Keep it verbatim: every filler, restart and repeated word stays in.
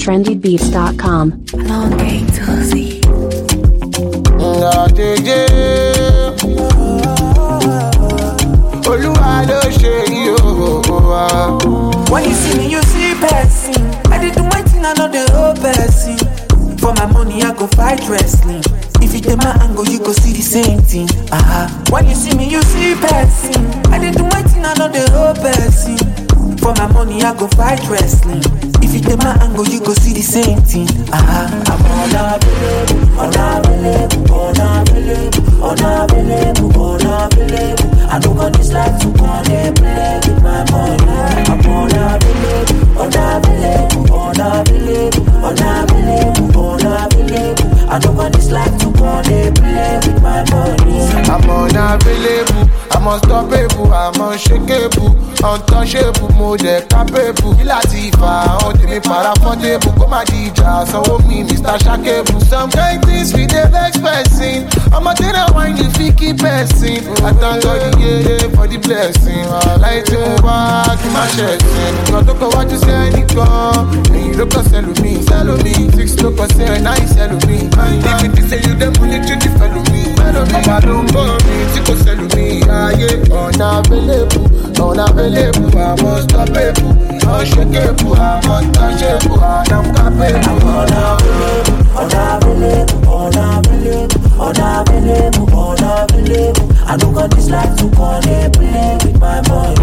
trendy beats dot com. Long game to see. When you see me, you see person. I did do my thing, I know the whole person. For my money, I go fight wrestling. If you take my angle, you go see the same thing. Uh-huh. When you see me, you see person. I did do my thing, I know the whole person. For my money, I go fight wrestling. If you take my angle, you go see the same thing. Uh-huh. I'm unavailable, unavailable, unavailable, unavailable, unavailable. I don't got this life to go and play with my money. I'm unavailable, unavailable, unavailable, unavailable, unavailable. I don't got this life to go and play with my money. I'm unavailable, I'm unstoppable, I'm unshakable, untouchable, more than capable. Ilatifa, on the paraportable, come at the jar, so me, Mister Shakable. Some kind things we dey vex person. I'm a dinner wine, you feel keep person. I thank God yeah, for the blessing. I like to walk in my chest. God don't go what you say, any gun. And you look at sell me, sell me. Six look at say, nine sell me. If you say you them money to the fellow me. Mama don't go me, you sell me. I get unavailable, unavailable. I'm unstoppable, unshakable, I'm untouchable, I'm capable. Unavailable, unavailable, unavailable, unavailable. I don't got this life to go and play with my money.